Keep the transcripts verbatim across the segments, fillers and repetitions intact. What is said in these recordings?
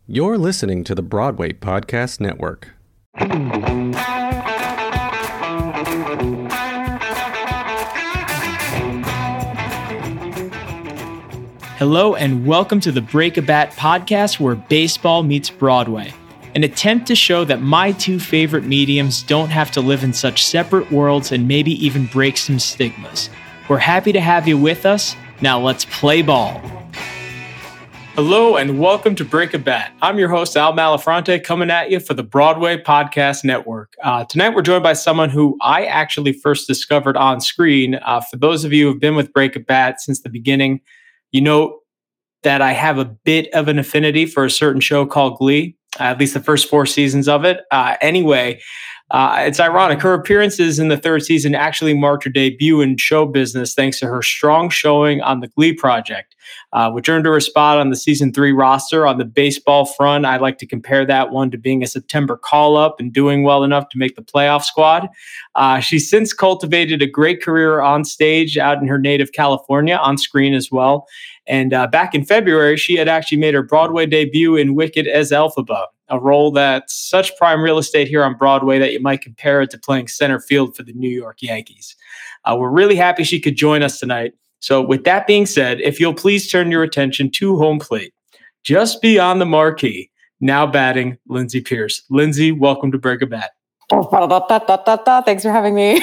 You're listening to the Broadway Podcast Network. Hello and welcome to the Break a Bat podcast where baseball meets Broadway, an attempt to show that my two favorite mediums don't have to live in such separate worlds and maybe even break some stigmas. We're happy to have you with us. Now let's play ball. Hello and welcome to Break a Bat. I'm your host, Al Malafronte, coming at you for the Broadway Podcast Network. Uh, tonight we're joined by someone who I actually first discovered on screen. Uh, for those of you who've been with Break a Bat since the beginning, you know that I have a bit of an affinity for a certain show called Glee, uh, at least the first four seasons of it. Uh, anyway, uh, it's ironic. Her appearances in the third season actually marked her debut in show business thanks to her strong showing on the Glee Project, uh, which earned her a spot on the season three roster. On the baseball front, I like to compare that one to being a September call-up and doing well enough to make the playoff squad. Uh, she's since cultivated a great career on stage out in her native California, on screen as well. And uh, back in February, she had actually made her Broadway debut in Wicked as Elphaba, a role that's such prime real estate here on Broadway that you might compare it to playing center field for the New York Yankees. Uh, we're really happy she could join us tonight. So with that being said, if you'll please turn your attention to home plate, just beyond the marquee, now batting Lindsey Pierce. Lindsey, welcome to Break a Bat. Thanks for having me.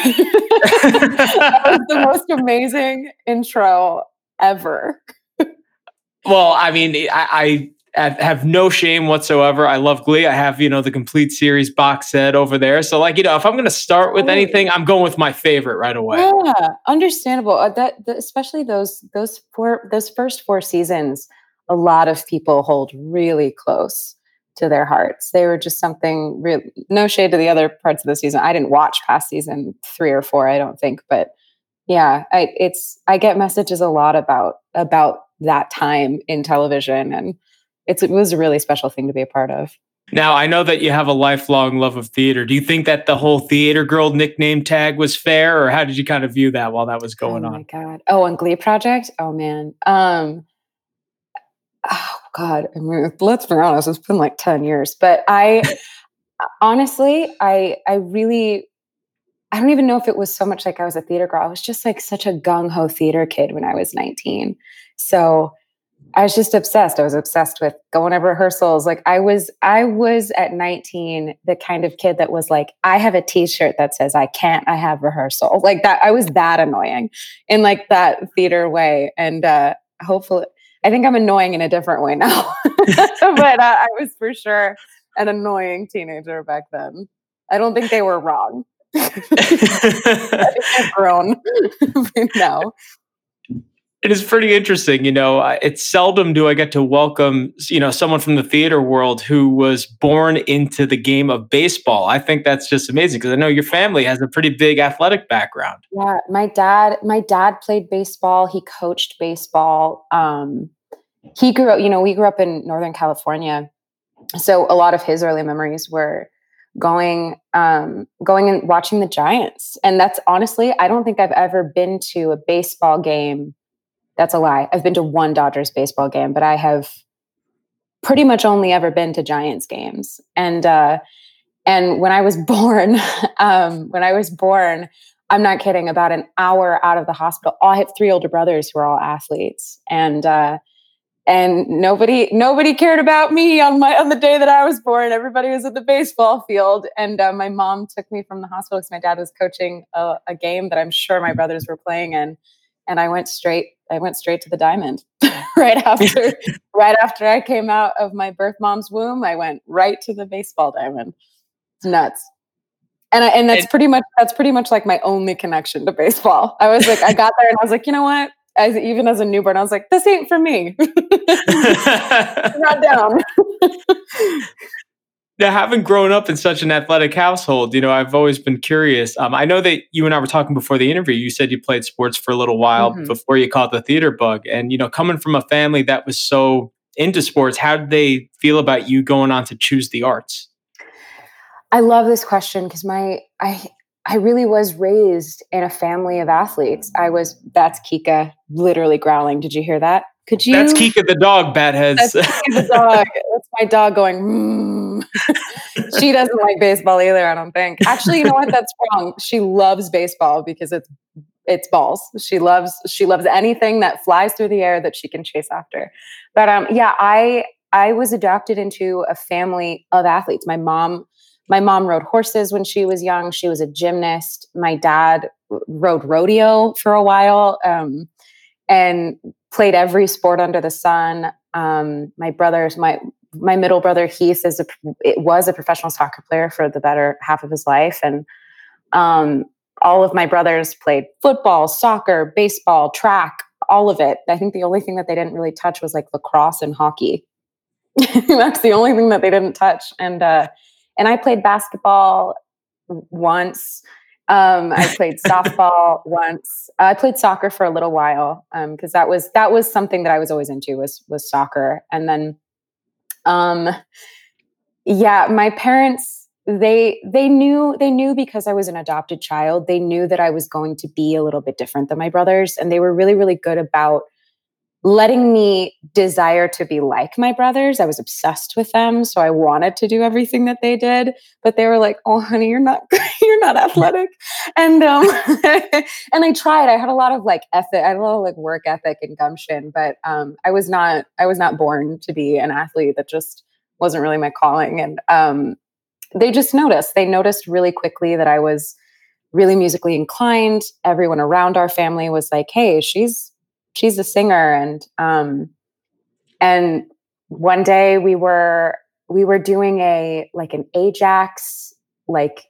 That was the most amazing intro ever. Well, I mean, I, I have no shame whatsoever. I love Glee. I have, you know, the complete series box set over there. So, like, you know, if I'm going to start with anything, I'm going with my favorite right away. Yeah, understandable. Uh, that, that especially those those four those first four seasons, a lot of people hold really close to their hearts. They were just something real. No shade to the other parts of the season. I didn't watch past season three or four, I don't think, but yeah, I it's I get messages a lot about about that time in television, and it's it was a really special thing to be a part of. Now, I know that you have a lifelong love of theater. Do you think that the whole theater girl nickname tag was fair, or how did you kind of view that while that was going on? Oh my God. Oh, and Glee Project? Oh man. Um oh God. I mean, let's be honest, it's been like ten years. But I honestly, I I really I don't even know if it was so much like I was a theater girl. I was just like such a gung-ho theater kid when I was nineteen. So I was just obsessed. I was obsessed with going to rehearsals. Like I was, I was at nineteen, the kind of kid that was like, I have a t-shirt that says I can't, I have rehearsal. Like that. I was that annoying in like that theater way. And uh, hopefully, I think I'm annoying in a different way now. But uh, I was for sure an annoying teenager back then. I don't think they were wrong. I think I've grown now. It is pretty interesting. You know, it's seldom do I get to welcome, you know, someone from the theater world who was born into the game of baseball. I think that's just amazing because I know your family has a pretty big athletic background. Yeah, my dad, my dad played baseball. He coached baseball. Um, he grew up, you know, we grew up in Northern California. So a lot of his early memories were going, um, going and watching the Giants. And that's honestly, I don't think I've ever been to a baseball game. That's a lie. I've been to one Dodgers baseball game, but I have pretty much only ever been to Giants games. And uh, and when I was born, um, when I was born, I'm not kidding, about an hour out of the hospital, I have three older brothers who are all athletes, and uh, and nobody nobody cared about me on my on the day that I was born. Everybody was at the baseball field, and uh, my mom took me from the hospital because my dad was coaching a, a game that I'm sure my brothers were playing in. And I went straight, I went straight to the diamond right after, right after I came out of my birth mom's womb. I went right to the baseball diamond. It's nuts. And I, and that's pretty much, that's pretty much like my only connection to baseball. I was like, I got there and I was like, you know what? As even as a newborn, I was like, this ain't for me. Not down. Now, having grown up in such an athletic household, you know, I've always been curious. Um, I know that you and I were talking before the interview. You said you played sports for a little while mm-hmm. before you caught the theater bug. And, you know, coming from a family that was so into sports, how did they feel about you going on to choose the arts? I love this question because my I I really was raised in a family of athletes. I was, that's Kika literally growling. Did you hear that? Could you? That's Kika the dog, Batheads. That's Kika the dog. That's my dog going, mm. She doesn't like baseball either, I don't think. Actually, you know what? That's wrong. She loves baseball because it's it's balls. She loves she loves anything that flies through the air that she can chase after. But um, yeah, I I was adopted into a family of athletes. My mom my mom rode horses when she was young. She was a gymnast. My dad rode rodeo for a while um, and played every sport under the sun. Um, my brothers, my my middle brother Heath is a it was a professional soccer player for the better half of his life, and um, all of my brothers played football, soccer, baseball, track, all of it. I think the only thing that they didn't really touch was like lacrosse and hockey. That's the only thing that they didn't touch. And uh, and I played basketball once. Um, I played softball once. I played soccer for a little while because um, that was that was something that I was always into was was soccer. And then, um, yeah, my parents. They they knew they knew because I was an adopted child. They knew that I was going to be a little bit different than my brothers, and they were really really good about letting me desire to be like my brothers. I was obsessed with them, so I wanted to do everything that they did. But they were like, "Oh, honey, you're not you're not athletic," and um, and I tried. I had a lot of like ethic, I had a lot of like work ethic and gumption, but um, I was not I was not born to be an athlete. That just wasn't really my calling, and um. They just noticed. They noticed really quickly that I was really musically inclined. Everyone around our family was like, "Hey, she's she's a singer." And um, and one day we were we were doing a like an Ajax like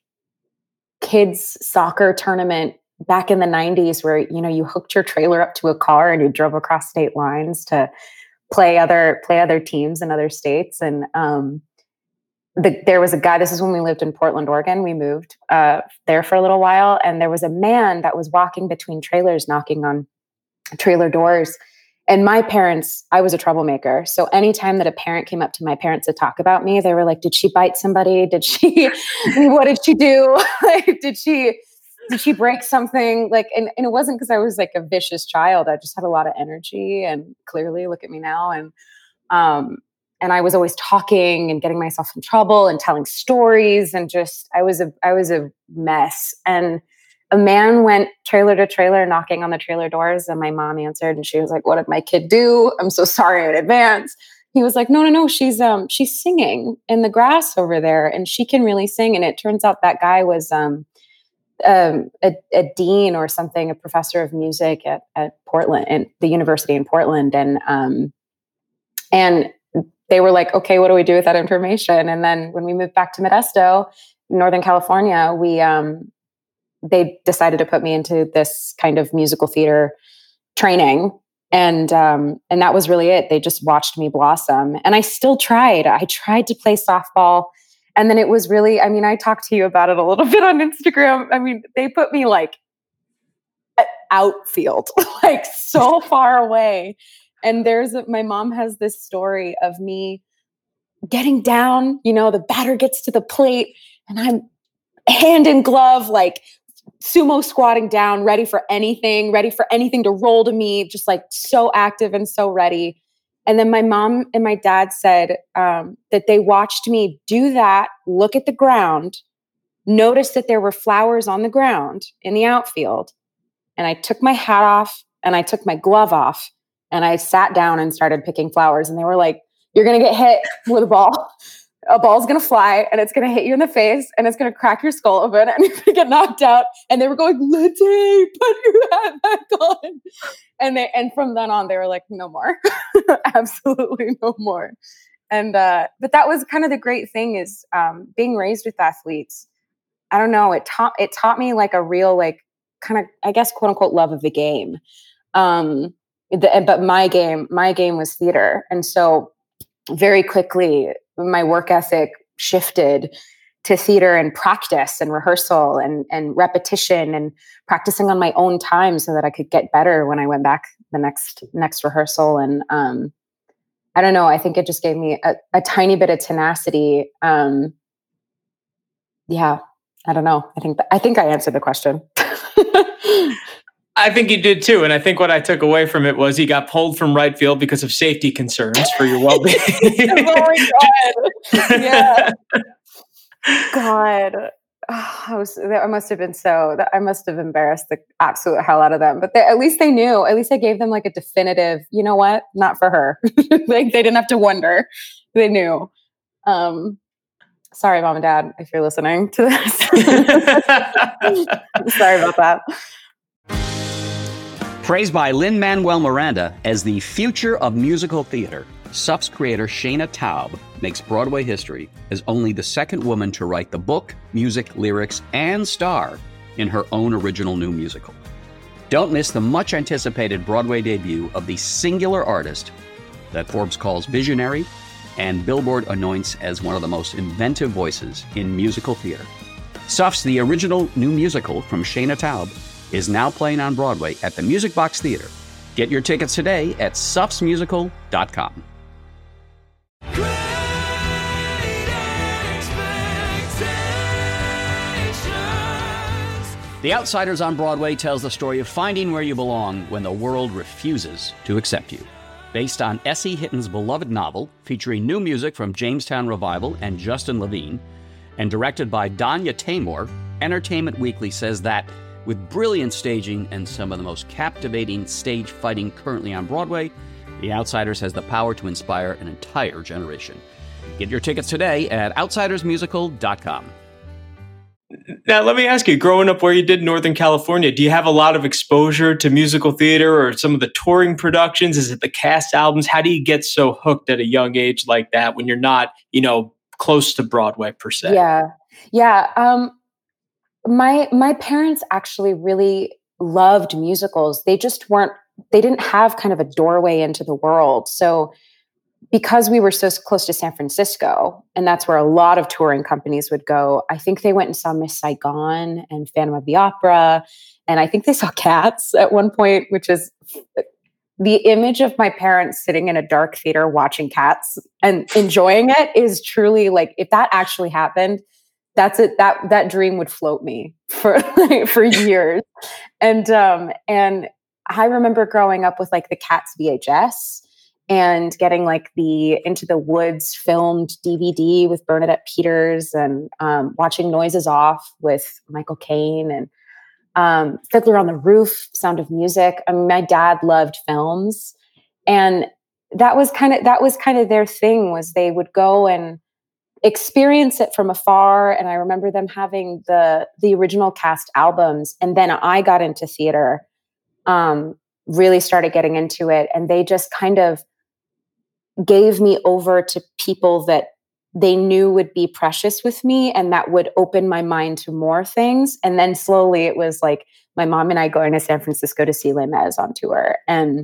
kids soccer tournament back in the nineties, where you know you hooked your trailer up to a car and you drove across state lines to play other play other teams in other states. And um, The, there was a guy, this is when we lived in Portland, Oregon. We moved uh, there for a little while. And there was a man that was walking between trailers, knocking on trailer doors. And my parents, I was a troublemaker. So anytime that a parent came up to my parents to talk about me, they were like, did she bite somebody? Did she, what did she do? Like, did she, did she break something? Like, and, and it wasn't because I was like a vicious child. I just had a lot of energy, and clearly look at me now. And, um, And I was always talking and getting myself in trouble and telling stories, and just I was a I was a mess. And a man went trailer to trailer knocking on the trailer doors, and my mom answered, and she was like, "What did my kid do? I'm so sorry in advance." He was like, "No, no, no. She's um she's singing in the grass over there, and she can really sing." And it turns out that guy was um, um a, a dean or something, a professor of music at at Portland, and the university in Portland, and um and. They were like, okay, what do we do with that information? And then when we moved back to Modesto, Northern California, we um, they decided to put me into this kind of musical theater training. And um, and that was really it. They just watched me blossom. And I still tried. I tried to play softball. And then it was really, I mean, I talked to you about it a little bit on Instagram. I mean, they put me like outfield, like so far away. And there's a, my mom has this story of me getting down, you know, the batter gets to the plate and I'm hand in glove, like sumo squatting down, ready for anything, ready for anything to roll to me, just like so active and so ready. And then my mom and my dad said um, that they watched me do that, look at the ground, notice that there were flowers on the ground in the outfield. And I took my hat off and I took my glove off. And I sat down and started picking flowers. And they were like, you're going to get hit with a ball. A ball's going to fly and it's going to hit you in the face and it's going to crack your skull open and you're going to get knocked out. And they were going, Lindsay, put your hat back on. And they, and from then on, they were like, no more. Absolutely no more. And, uh, but that was kind of the great thing is um, being raised with athletes. I don't know. It taught, it taught me like a real, like kind of, I guess, quote unquote, love of the game. Um, The, but my game, my game was theater. And so very quickly, my work ethic shifted to theater and practice and rehearsal and, and repetition and practicing on my own time so that I could get better when I went back the next, next rehearsal. And um, I don't know, I think it just gave me a, a tiny bit of tenacity. Um, yeah, I don't know. I think, I think I answered the question. I think he did too. And I think what I took away from it was he got pulled from right field because of safety concerns for your well-being. Oh my God. Yeah. God. Oh, I was, I must have been so, I must have embarrassed the absolute hell out of them. But they, at least they knew. At least I gave them like a definitive, you know what? Not for her. Like they didn't have to wonder. They knew. Um, sorry, mom and dad, if you're listening to this. Sorry about that. Praised by Lin-Manuel Miranda as the future of musical theater, S U F's creator Shana Taub makes Broadway history as only the second woman to write the book, music, lyrics, and star in her own original new musical. Don't miss the much-anticipated Broadway debut of the singular artist that Forbes calls visionary and Billboard anoints as one of the most inventive voices in musical theater. S U F's The Original New Musical from Shana Taub is now playing on Broadway at the Music Box Theater. Get your tickets today at sufs musical dot com. The Outsiders on Broadway tells the story of finding where you belong when the world refuses to accept you. Based on S E. Hitton's beloved novel, featuring new music from Jamestown Revival and Justin Levine, and directed by Danya Taymor, Entertainment Weekly says that, with brilliant staging and some of the most captivating stage fighting currently on Broadway, The Outsiders has the power to inspire an entire generation. Get your tickets today at outsiders musical dot com. Now, let me ask you, growing up where you did in Northern California, do you have a lot of exposure to musical theater or some of the touring productions? Is it the cast albums? How do you get so hooked at a young age like that when you're not, you know, close to Broadway per se? Yeah. Yeah. Um, my, my parents actually really loved musicals. They just weren't, they didn't have kind of a doorway into the world. So because we were so close to San Francisco, and that's where a lot of touring companies would go, I think they went and saw Miss Saigon and Phantom of the Opera. And I think they saw Cats at one point, which is the image of my parents sitting in a dark theater watching Cats and enjoying it is truly like, if that actually happened, that's it. That, that dream would float me for, for years. And, um, and I remember growing up with like the Cats V H S and getting like the Into the Woods filmed D V D with Bernadette Peters, and um, watching Noises Off with Michael Caine, and um, Fiddler on the Roof, Sound of Music. I mean, my dad loved films, and that was kind of that was kind of their thing. Was they would go and experience it from afar. And I remember them having the the original cast albums, and then I got into theater, um, really started getting into it, and they just kind of gave me over to people that they knew would be precious with me and that would open my mind to more things. And then slowly it was like my mom and I going to San Francisco to see Les Mis on tour, and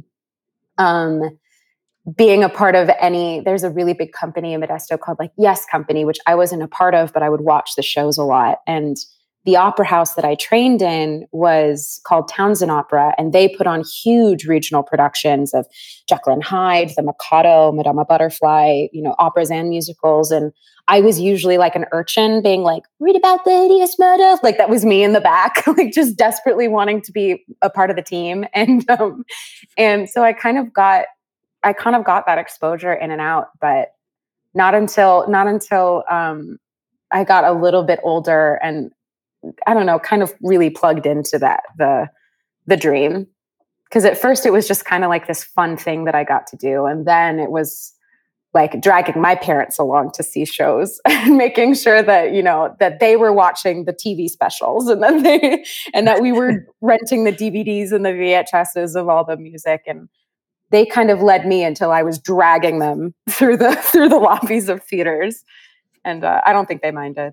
um, being a part of any, there's a really big company in Modesto called like Yes Company, which I wasn't a part of, but I would watch the shows a lot. And the opera house that I trained in was called Townsend Opera, and they put on huge regional productions of Jekyll and Hyde, The Mikado, Madama Butterfly, you know, operas and musicals. And I was usually like an urchin being like, read about the hideous murder. Like that was me in the back, like just desperately wanting to be a part of the team. And, um, and so I kind of got, I kind of got that exposure in and out, but not until, not until, um, I got a little bit older and I don't know, kind of really plugged into that, the, the dream. Cause at first it was just kind of like this fun thing that I got to do. And then it was like dragging my parents along to see shows and making sure that, you know, that they were watching the T V specials, and then they, and that we were renting the D V Ds and the V H S's of all the music. And they kind of led me until I was dragging them through the, through the lobbies of theaters. And uh, I don't think they minded.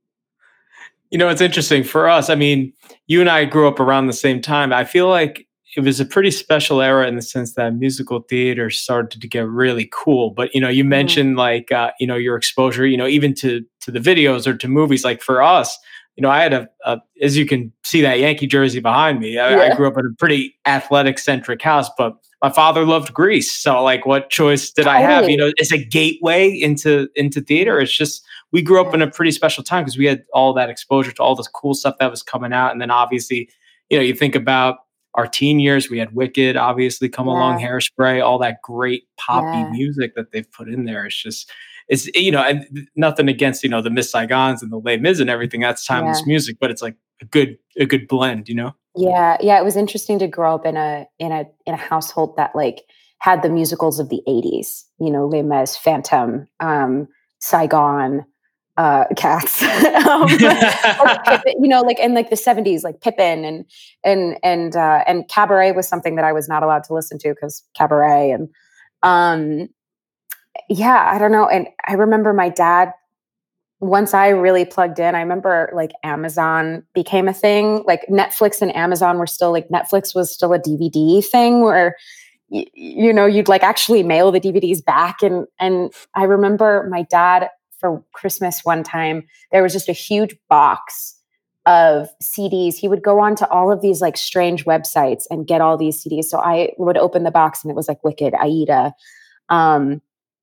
You know, it's interesting for us. I mean, you and I grew up around the same time. I feel like it was a pretty special era in the sense that musical theater started to get really cool. But, you know, you mentioned mm-hmm. like, uh, you know, your exposure, you know, even to, to the videos or to movies. Like for us, you know, I had a, a as you can see that Yankee jersey behind me. I, yeah. I grew up in a pretty athletic centric house, but my father loved Grease. So like, what choice did totally. I have? You know, it's a gateway into, into theater. It's just, we grew up in a pretty special time because we had all that exposure to all this cool stuff that was coming out. And then obviously, you know, you think about our teen years. We had Wicked, obviously, come Yeah. along, Hairspray, all that great poppy Yeah. music that they've put in there. It's just, it's, you know, and nothing against, you know, the Miss Saigons and the Les Mis and everything. That's timeless Yeah. music, but it's like a good, a good blend, you know? Yeah. Yeah. It was interesting to grow up in a, in a, in a household that like had the musicals of the eighties, you know, Les Mis, Phantom, um, Saigon, uh, Cats, um, like Pippin, you know, like in like the seventies, like Pippin and, and, and, uh, and Cabaret was something that I was not allowed to listen to because Cabaret and, um, yeah, I don't know. And I remember my dad, once I really plugged in, I remember like Amazon became a thing, like Netflix and Amazon were still like, Netflix was still a D V D thing where, y- you know, you'd like actually mail the D V Ds back. And, and I remember my dad for Christmas one time, there was just a huge box of C Ds. He would go on to all of these like strange websites and get all these C Ds. So I would open the box and it was like Wicked, Aida, um,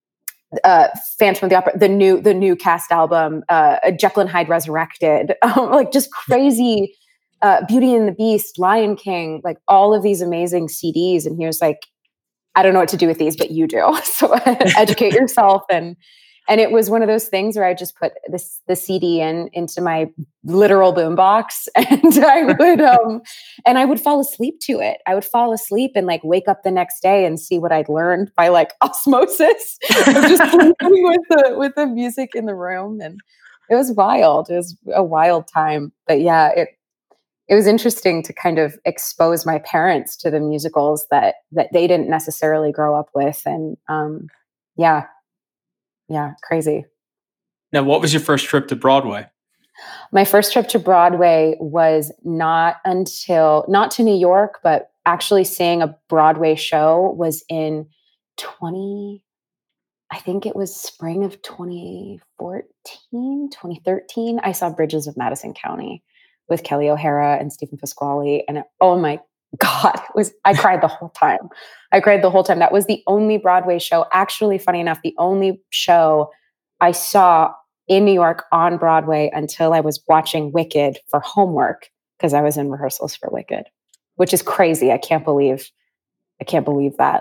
uh, Phantom of the Opera, the new, the new cast album, uh, Jekyll and Hyde Resurrected, um, like just crazy, uh, Beauty and the Beast, Lion King, like all of these amazing C Ds. And he was like, I don't know what to do with these, but you do. So educate yourself. And, and it was one of those things where I just put this, the C D in, into my literal boombox and I would, um, and I would fall asleep to it. I would fall asleep and like wake up the next day and see what I'd learned by like osmosis of just sleeping with the, with the music in the room. And it was wild. It was a wild time, but yeah, it, it was interesting to kind of expose my parents to the musicals that, that they didn't necessarily grow up with. And, um, yeah, yeah, crazy. Now, what was your first trip to Broadway? My first trip to Broadway was not until, not to New York, but actually seeing a Broadway show was in twenty, I think it was spring of twenty fourteen, twenty thirteen. I saw Bridges of Madison County with Kelly O'Hara and Stephen Pasquale. And it, oh my God, it was, I cried the whole time. I cried the whole time. That was the only Broadway show. Actually, funny enough, the only show I saw in New York on Broadway until I was watching Wicked for homework because I was in rehearsals for Wicked, which is crazy. I can't believe, I can't believe that.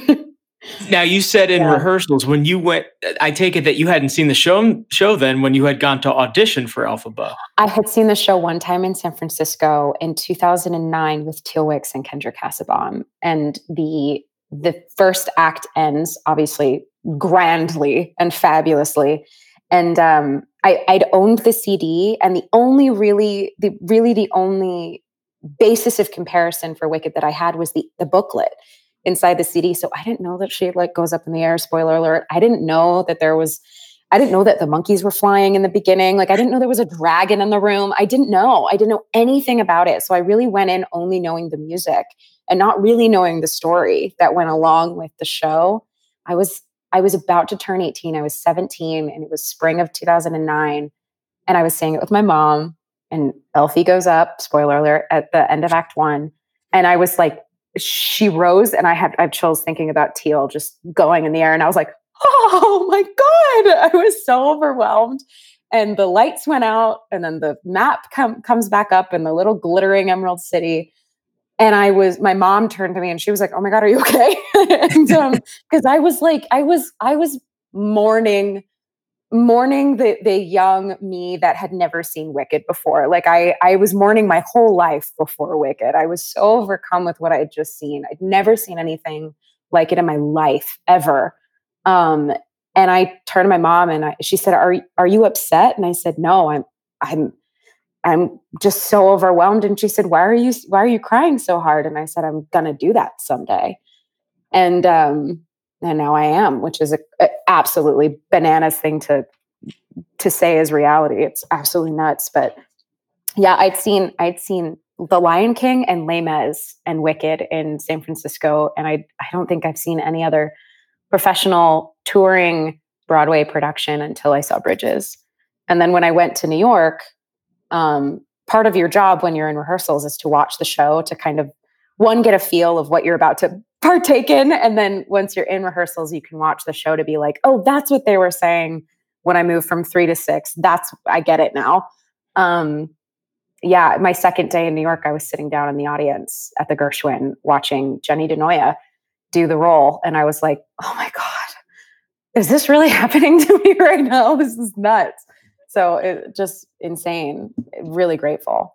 Now, you said in Yeah. rehearsals when you went, I take it that you hadn't seen the show show then when you had gone to audition for Elphaba. I had seen the show one time in San Francisco in two thousand nine with Teal Wicks and Kendra Cassabaum. And the the first act ends, obviously, grandly and fabulously. And um, I, I'd owned the C D, and the only really, the really the only basis of comparison for Wicked that I had was the the booklet inside the C D. So I didn't know that she like goes up in the air. Spoiler alert. I didn't know that there was, I didn't know that the monkeys were flying in the beginning. Like I didn't know there was a dragon in the room. I didn't know. I didn't know anything about it. So I really went in only knowing the music and not really knowing the story that went along with the show. I was, I was about to turn eighteen. I was seventeen and it was spring of two thousand nine. And I was saying it with my mom, and Elfie goes up, spoiler alert, at the end of act one. And I was like, she rose and I had, I had chills thinking about Teal just going in the air. And I was like, oh my God, I was so overwhelmed. And the lights went out and then the map com- comes back up and the little glittering Emerald City. And I was, my mom turned to me and she was like, oh my God, are you okay? and, um, cause I was like, I was, I was mourning, mourning the, the young me that had never seen Wicked before. Like I, I was mourning my whole life before Wicked. I was so overcome with what I had just seen. I'd never seen anything like it in my life ever. Um, and I turned to my mom and I, she said, are, are you upset? And I said, no, I'm, I'm, I'm just so overwhelmed. And she said, why are you, why are you crying so hard? And I said, I'm going to do that someday. And, um, and now I am, which is a, a absolutely bananas thing to, to say as reality. It's absolutely nuts. But yeah, I'd seen, I'd seen The Lion King and Les Mis and Wicked in San Francisco. And I, I don't think I've seen any other professional touring Broadway production until I saw Bridges. And then when I went to New York, um, part of your job when you're in rehearsals is to watch the show to kind of, one, get a feel of what you're about to partake in. And then once you're in rehearsals, you can watch the show to be like, oh, that's what they were saying when I moved from three to six. That's, I get it now. Um, yeah, my second day in New York, I was sitting down in the audience at the Gershwin watching Jenny DeNoia do the role. And I was like, oh my God, is this really happening to me right now? This is nuts. So it just insane, really grateful.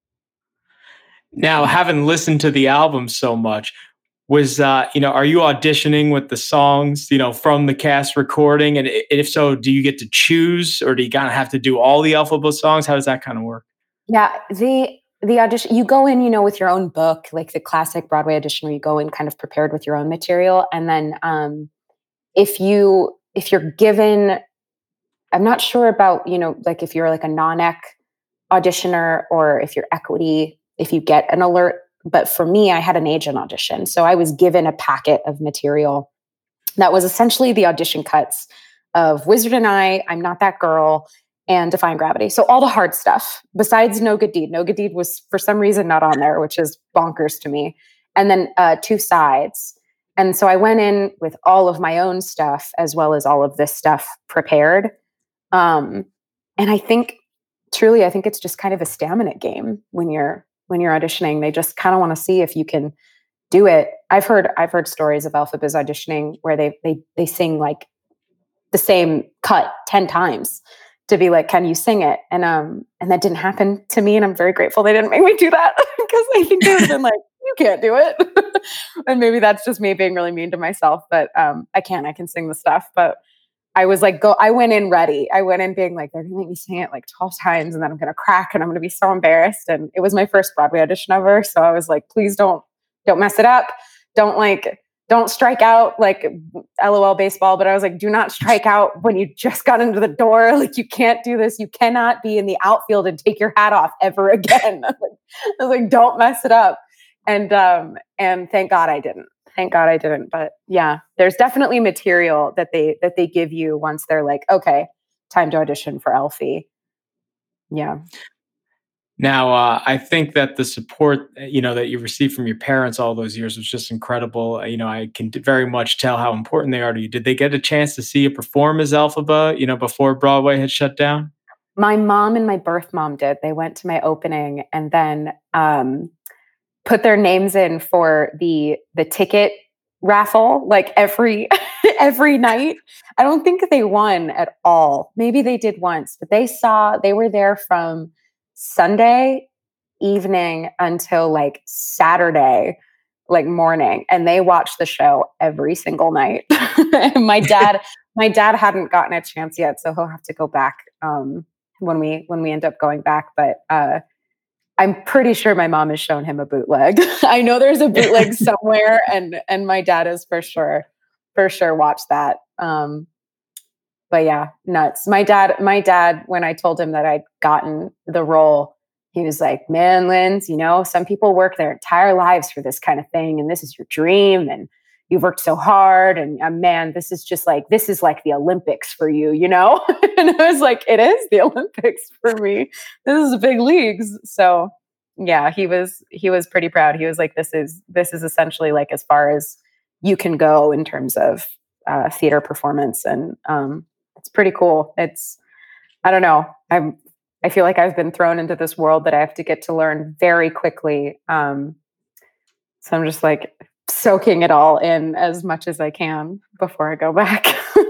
Now, having listened to the album so much, was, uh, you know, are you auditioning with the songs, you know, from the cast recording? And if so, do you get to choose, or do you kind of have to do all the Elphaba songs? How does that kind of work? Yeah, the the audition, you go in, you know, with your own book, like the classic Broadway audition, where you go in kind of prepared with your own material. And then um, if you, if you're given, I'm not sure about, you know, like if you're like a non-ec auditioner or if you're equity, if you get an alert. But for me, I had an agent audition. So I was given a packet of material that was essentially the audition cuts of Wizard and I, I'm Not That Girl, and Defying Gravity. So all the hard stuff, besides No Good Deed. No Good Deed was for some reason not on there, which is bonkers to me. And then uh, Two Sides. And so I went in with all of my own stuff, as well as all of this stuff prepared. Um, and I think, truly, I think it's just kind of a stamina game when you're when you're auditioning. They just kind of want to see if you can do it. I've heard I've heard stories of Elphabas auditioning where they they they sing like the same cut ten times to be like, can you sing it? And um and that didn't happen to me, and I'm very grateful they didn't make me do that, because I think they would have been like, you can't do it. And maybe that's just me being really mean to myself, but um I can I can sing the stuff. But I was like, go, I went in ready. I went in being like, they're gonna make me sing it like twelve times, and then I'm gonna crack and I'm gonna be so embarrassed. And it was my first Broadway audition ever. So I was like, please don't, don't mess it up. Don't like, don't strike out, like LOL baseball. But I was like, do not strike out when you just got into the door. Like, you can't do this. You cannot be in the outfield and take your hat off ever again. I was like, don't mess it up. And, um, and thank God I didn't. Thank God I didn't. But yeah, there's definitely material that they that they give you once they're like, okay, time to audition for Elfie. Yeah. Now, uh, I think that the support, you know, that you received from your parents all those years was just incredible. You know, I can very much tell how important they are to you. Did they get a chance to see you perform as Elphaba, you know, before Broadway had shut down? My mom and my birth mom did. They went to my opening, and then um, put their names in for the the ticket raffle, like every every night. I don't think they won at all. Maybe they did once, but they saw, they were there from Sunday evening until like Saturday, like morning, and they watched the show every single night. And my dad, my dad hadn't gotten a chance yet, so he'll have to go back um, when we when we end up going back. But uh, I'm pretty sure my mom has shown him a bootleg. I know there's a bootleg somewhere, and and my dad has for sure, for sure watched that. Um, but yeah, nuts. My dad, my dad, when I told him that I'd gotten the role, he was like, "Man, Linz, you know, some people work their entire lives for this kind of thing, and this is your dream, and you've worked so hard, and uh, man, this is just like, this is like the Olympics for you, you know?" And I was like, it is the Olympics for me. This is big leagues. So yeah, he was, he was pretty proud. He was like, this is, this is essentially like as far as you can go in terms of uh, theater performance. And um, it's pretty cool. It's, I don't know. I'm, I feel like I've been thrown into this world that I have to get to learn very quickly. Um, so I'm just like soaking it all in as much as I can before I go back.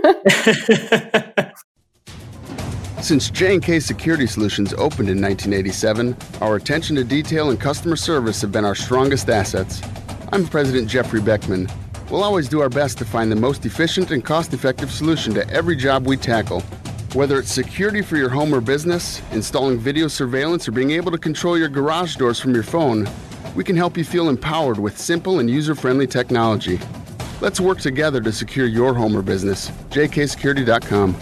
Since J and K Security Solutions opened in nineteen eighty-seven, our attention to detail and customer service have been our strongest assets. I'm President Jeffrey Beckman. We'll always do our best to find the most efficient and cost-effective solution to every job we tackle. Whether it's security for your home or business, installing video surveillance, or being able to control your garage doors from your phone, we can help you feel empowered with simple and user-friendly technology. Let's work together to secure your home or business. J K security dot com.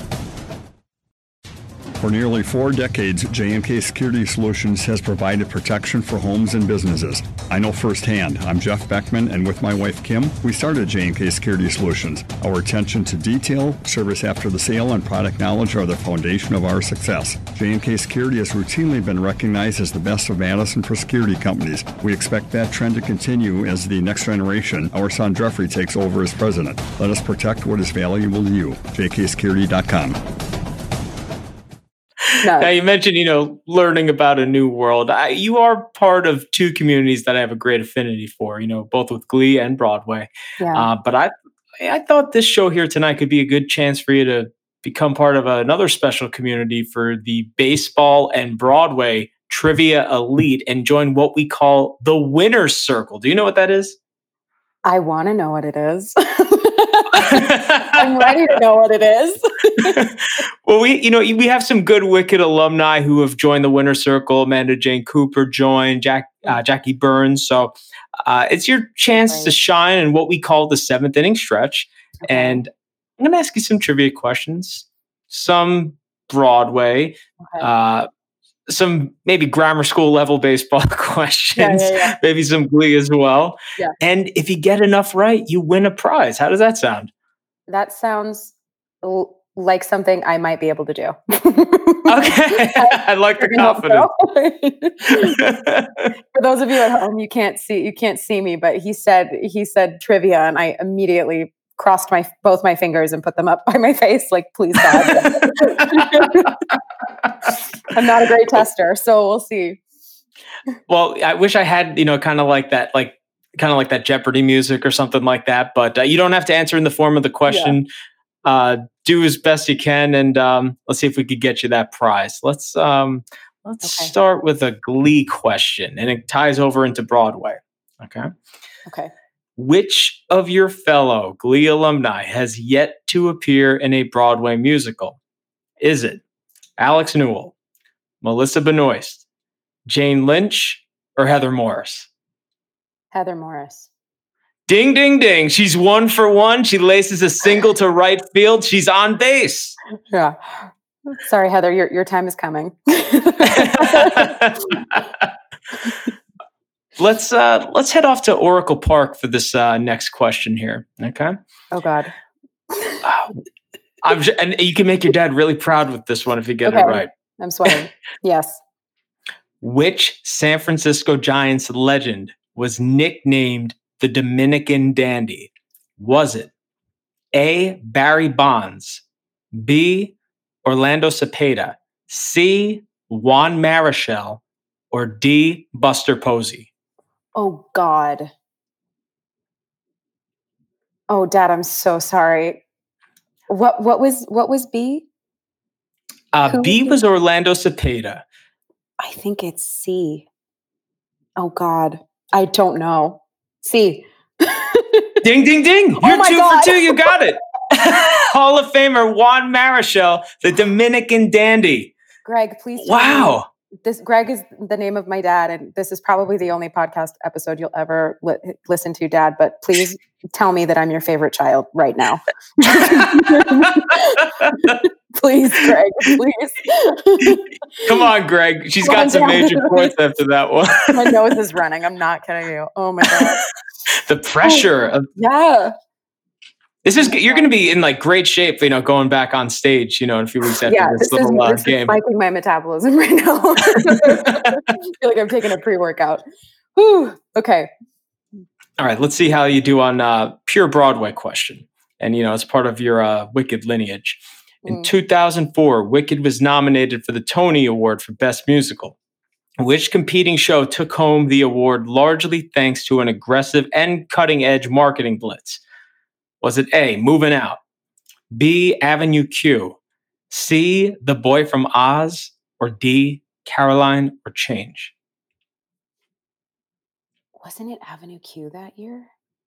For nearly four decades, J and K Security Solutions has provided protection for homes and businesses. I know firsthand. I'm Jeff Beckman, and with my wife Kim, we started J and K Security Solutions. Our attention to detail, service after the sale, and product knowledge are the foundation of our success. J and K Security has routinely been recognized as the best of Madison for security companies. We expect that trend to continue as the next generation, our son Jeffrey, takes over as president. Let us protect what is valuable to you. J K security dot com. No. Now you mentioned, you know, learning about a new world. I, you are part of two communities that I have a great affinity for, you know, both with Glee and Broadway. Yeah. Uh, but I, I thought this show here tonight could be a good chance for you to become part of another special community for the baseball and Broadway trivia elite and join what we call the winner's circle. Do you know what that is? I want to know what it is. I'm ready to know what it is. Well, we, you know, we have some good Wicked alumni who have joined the winner's circle. Amanda Jane Cooper joined, Jack, uh, Jackie Burns. So uh, it's your chance Right. to shine in what we call the seventh inning stretch. Okay. And I'm going to ask you some trivia questions, some Broadway, Okay. uh, some maybe grammar school level baseball questions, Yeah, yeah, yeah. maybe some Glee as well. Yeah. And if you get enough right, you win a prize. How does that sound? That sounds l- like something I might be able to do. Okay. I like the confidence. For those of you at home, you can't see you can't see me, but he said he said trivia, and I immediately crossed my both my fingers and put them up by my face, like, please God. I'm not a great tester, so we'll see. Well, I wish I had, you know, kind of like that, like kind of like that Jeopardy music or something like that. But uh, you don't have to answer in the form of the question. Yeah. Uh, do as best you can, and um, let's see if we could get you that prize. Let's um, let's Okay. start with a Glee question, and it ties over into Broadway. Okay. Okay. Which of your fellow Glee alumni has yet to appear in a Broadway musical? Is it Alex Newell, Melissa Benoist, Jane Lynch, or Heather Morris? Heather Morris. Ding, ding, ding. She's one for one. She laces a single to right field. She's on base. Yeah. Sorry, Heather, your your time is coming. let's uh, let's head off to Oracle Park for this uh, next question here. Okay. Oh God. I'm j- and you can make your dad really proud with this one if you get Okay. it right. I'm sweating. Yes. Which San Francisco Giants legend was nicknamed the Dominican Dandy? Was it A, Barry Bonds, B, Orlando Cepeda, C, Juan Marichal, or D, Buster Posey? Oh God. Oh, Dad, I'm so sorry. What what was what was B? Uh, Who B was was Orlando Cepeda. I think it's C. Oh God. I don't know. C. Ding, ding, ding. Oh You're my two God. for two. You got it. Hall of Famer Juan Marichal, the Dominican Dandy. Greg, please tell Wow. me. This Greg is the name of my dad, and this is probably the only podcast episode you'll ever li- listen to, Dad. But please tell me that I'm your favorite child right now. Please, Greg, please. Come on, Greg. She's Come got on, some Dad. major points after that one. My nose is running. I'm not kidding you. Oh my God. The pressure of Yeah. this is you're going to be in like great shape, you know, going back on stage, you know, in a few weeks after Yeah, this, this, is, little uh, this is game. spiking my metabolism right now. I feel like I'm taking a pre-workout. Whew. Okay. All right, let's see how you do on uh, pure Broadway question. And, you know, it's part of your uh, Wicked lineage. In Mm. two thousand four, Wicked was nominated for the Tony Award for Best Musical. Which competing show took home the award largely thanks to an aggressive and cutting-edge marketing blitz? Was it A, Moving Out, B, Avenue Q, C, The Boy from Oz, or D, Caroline or Change? Wasn't it Avenue Q that year?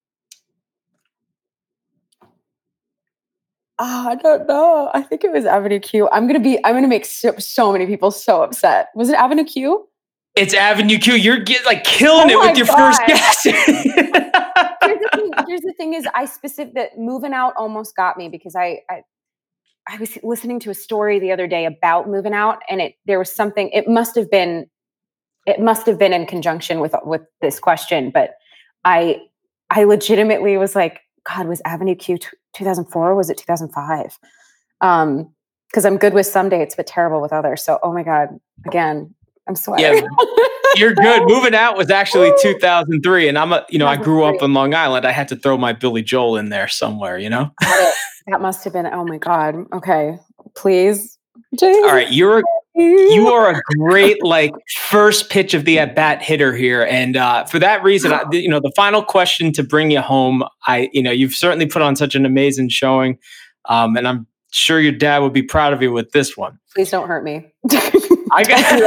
Oh, I don't know. I think it was Avenue Q. I'm gonna be. I'm gonna make so, so many people so upset. Was it Avenue Q? It's Avenue Q. You're get, like killing Oh it my with your God. first guess. Here's the thing. Here's the thing: is I specific that Moving Out almost got me because I, I I was listening to a story the other day about Moving Out, and it there was something. It must have been. It must have been in conjunction with with this question, but I I legitimately was like, God, was Avenue Q two thousand four? Was it two thousand five? Um, because I'm good with some dates, but terrible with others. So, oh my God, again, I'm sweating. Yeah, you're good. Moving Out was actually two thousand three, and I'm a, you know, I grew up in Long Island. I had to throw my Billy Joel in there somewhere, you know. That must have been. Oh my God. Okay, please. James. All right, you're You are a great, like, first pitch of the at-bat hitter here. And uh, for that reason, I, you know, the final question to bring you home, I, you know, you've certainly put on such an amazing showing. Um, and I'm sure your dad would be proud of you with this one. Please don't hurt me. I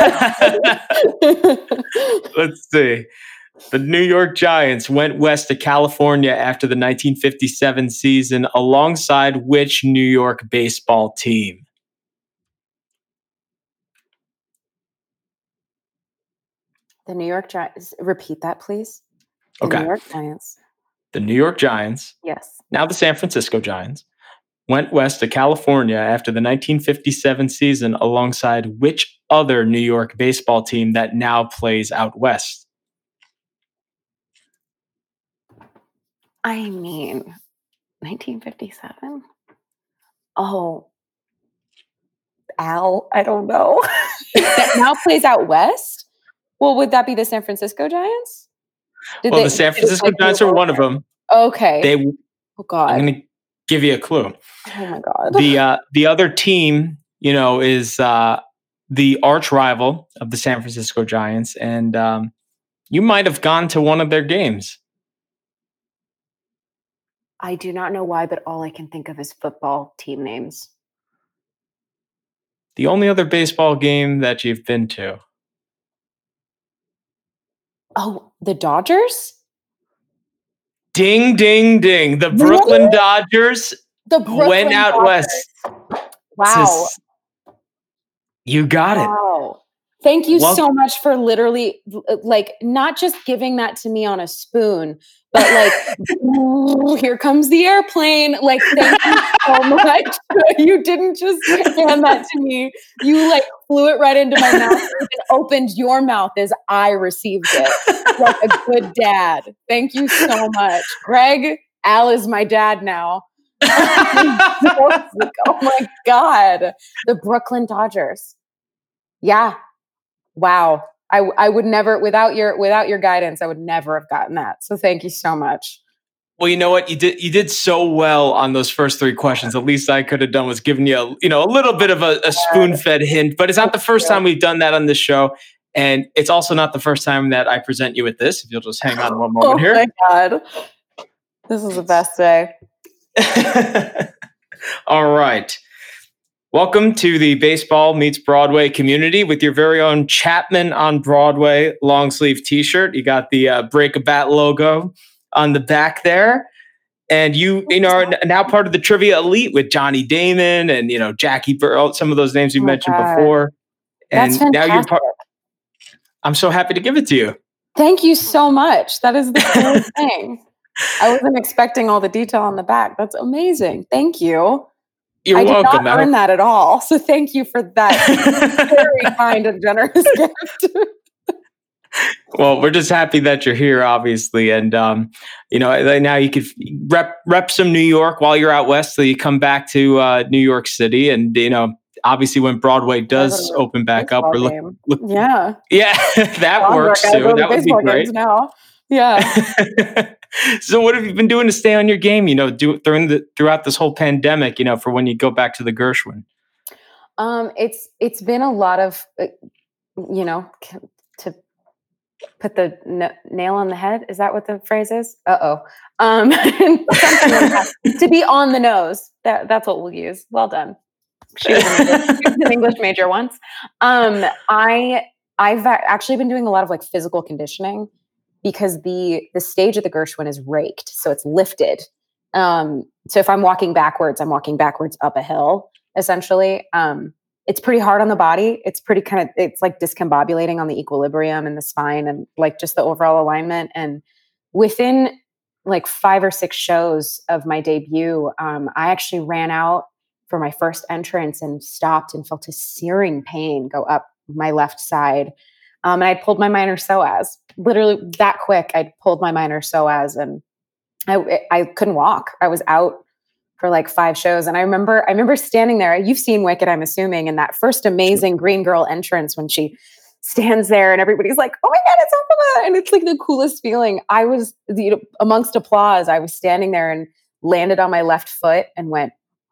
got Let's see. The New York Giants went west to California after the nineteen fifty-seven season alongside which New York baseball team? The New York Giants. Repeat that, please. The Okay. New York Giants. The New York Giants, Yes. now the San Francisco Giants, went west to California after the nineteen fifty-seven season alongside which other New York baseball team that now plays out west? I mean, nineteen fifty-seven? Oh. Al, I don't know. That now plays out west? Well, would that be the San Francisco Giants? Did Well, they- the San did it, Francisco like, Giants move are one of over? them. Okay. They, oh, God. I'm going to give you a clue. Oh, my God. The uh, the other team, you know, is uh, the arch rival of the San Francisco Giants, and um, you might have gone to one of their games. I do not know why, but all I can think of is football team names. The only other baseball game that you've been to. Oh, the Dodgers? Ding, ding, ding. The Brooklyn Really? Dodgers The Brooklyn went out Dodgers. west. Wow. to- You got it. Wow. Thank you Well- so much for literally, like, not just giving that to me on a spoon, but like, ooh, here comes the airplane. Like, thank you so much. You didn't just hand that to me. You like flew it right into my mouth and opened your mouth as I received it. Like a good dad. Thank you so much. Greg, Al is my dad now. Oh my God. The Brooklyn Dodgers. Yeah. Wow. I, I would never, without your without your guidance, I would never have gotten that. So thank you so much. Well, you know what? You did you did so well on those first three questions. The least I could have done was giving you a, you know, a little bit of a, a spoon-fed hint. But it's not the first time we've done that on this show. And it's also not the first time that I present you with this. If you'll just hang on one moment Oh here. my God. This is the best day. All right. Welcome to the Baseball Meets Broadway community with your very own Chapman on Broadway long sleeve t-shirt. You got the uh, Break a Bat logo on the back there. And you, you know, are now part of the Trivia Elite with Johnny Damon and, you know, Jackie Burrow, some of those names you Oh my mentioned God. before. And That's now you're fantastic. part. I'm so happy to give it to you. Thank you so much. That is the coolest thing. I wasn't expecting all the detail on the back. That's amazing. Thank you. You're I did welcome. not earn that at all. So thank you for that very kind and generous gift. Well, we're just happy that you're here, obviously, and um, you know, now you could rep rep some New York while you're out west, so you come back to uh, New York City, and you know, obviously, when Broadway does open back up, we're looking. Look, yeah, yeah, that I'll works work. I too. go to That would be baseball great. games now. Yeah. So, what have you been doing to stay on your game? You know, do, during the throughout this whole pandemic. You know, for when you go back to the Gershwin. Um, it's it's been a lot of, uh, you know, c- to put the n- nail on the head. Is that what the phrase is? Uh oh. Um, something like that. To be on the nose. That that's what we'll use. Well done. She was an English, she was an English major once. Um, I I've actually been doing a lot of like physical conditioning because the the stage of the Gershwin is raked, so it's lifted. Um, so if I'm walking backwards, I'm walking backwards up a hill. Essentially, um, it's pretty hard on the body. It's pretty kind of, it's like discombobulating on the equilibrium and the spine and like just the overall alignment. And within like five or six shows of my debut, um, I actually ran out for my first entrance and stopped and felt a searing pain go up my left side. Um, and I pulled my minor psoas, literally that quick. I pulled my minor psoas and I, I couldn't walk. I was out for like five shows. And I remember, I remember standing there. You've seen Wicked, I'm assuming, and that first amazing green girl entrance when she stands there and everybody's like, "Oh my God, it's Opala!" And it's like the coolest feeling. I was, you know, amongst applause, I was standing there and landed on my left foot and went,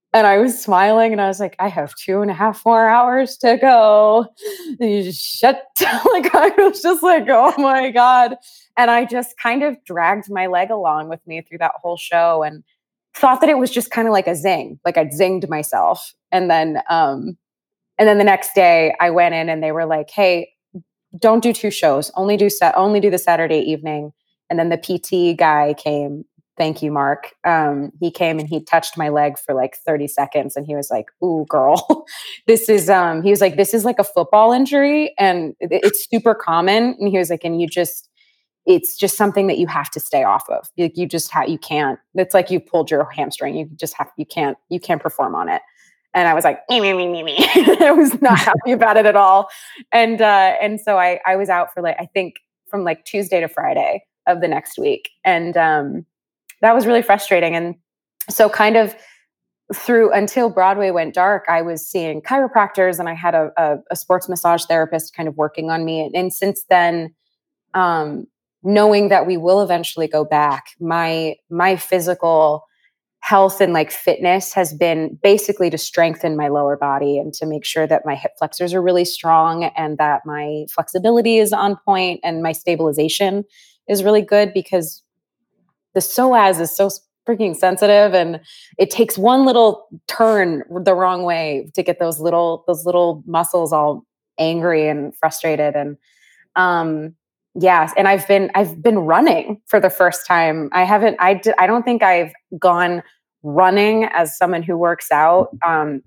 And I was smiling and I was like, I have two and a half more hours to go. And you just shut down. Like, I was just like, oh my God. And I just kind of dragged my leg along with me through that whole show and thought that it was just kind of like a zing, like I'd zinged myself. And then, um, and then the next day I went in and they were like, hey, don't do two shows, only do set, only do the Saturday evening. And then the P T guy came. Thank you, Mark. Um, he came and he touched my leg for like thirty seconds and he was like, ooh, girl, this is, um, he was like, this is like a football injury and it, it's super common. And he was like, and you just, it's just something that you have to stay off of. Like you just have, you can't, it's like you pulled your hamstring. You just have, you can't, you can't perform on it. And I was like, me, me, me, me, me. I was not happy about it at all. And, uh, and so I, I was out for like, I think from like Tuesday to Friday of the next week. And, um, that was really frustrating. And so kind of through until Broadway went dark, I was seeing chiropractors and I had a, a, a sports massage therapist kind of working on me. And, and since then, um, knowing that we will eventually go back, my, my physical health and like fitness has been basically to strengthen my lower body and to make sure that my hip flexors are really strong and that my flexibility is on point and my stabilization is really good, because the psoas is so freaking sensitive and it takes one little turn the wrong way to get those little, those little muscles all angry and frustrated. And, um, yes. And I've been, I've been running for the first time. I haven't, I did, I don't think I've gone running as someone who works out, um,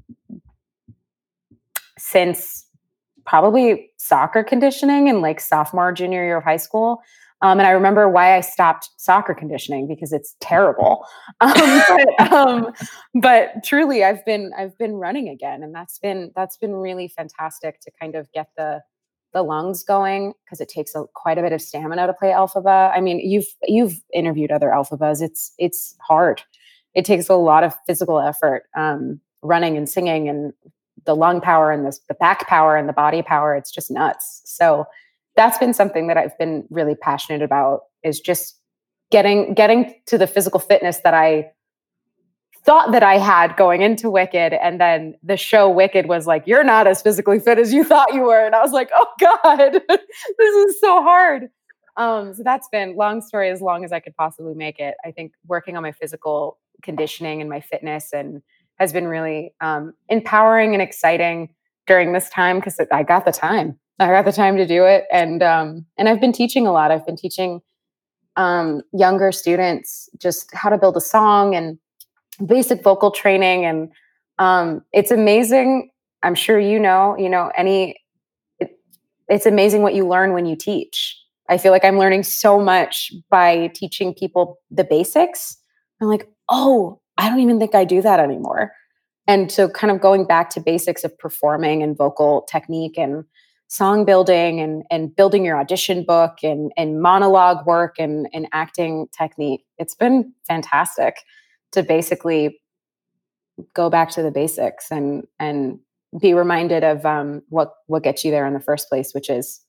since probably soccer conditioning in like sophomore, junior year of high school. Um, and I remember why I stopped soccer conditioning, because it's terrible. Um, but, um, but truly, I've been I've been running again, and that's been that's been really fantastic to kind of get the the lungs going, because it takes a, quite a bit of stamina to play Elphaba. I mean, you've you've interviewed other Elphabas. It's it's hard. It takes a lot of physical effort, um, running and singing, and the lung power and the, the back power and the body power. It's just nuts. So that's been something that I've been really passionate about, is just getting, getting to the physical fitness that I thought that I had going into Wicked. And then the show Wicked was like, you're not as physically fit as you thought you were. And I was like, oh God, this is so hard. Um, so that's been, long story as long as I could possibly make it. I think working on my physical conditioning and my fitness and has been really um, empowering and exciting during this time, because I got the time. I got the time to do it. And, um, and I've been teaching a lot. I've been teaching, um, younger students just how to build a song and basic vocal training. And, um, it's amazing. I'm sure, you know, you know, any, it, it's amazing what you learn when you teach. I feel like I'm learning so much by teaching people the basics. I'm like, oh, I don't even think I do that anymore. And so kind of going back to basics of performing and vocal technique and song building and, and building your audition book and, and monologue work and, and acting technique. It's been fantastic to basically go back to the basics and, and be reminded of um, what, what gets you there in the first place, which is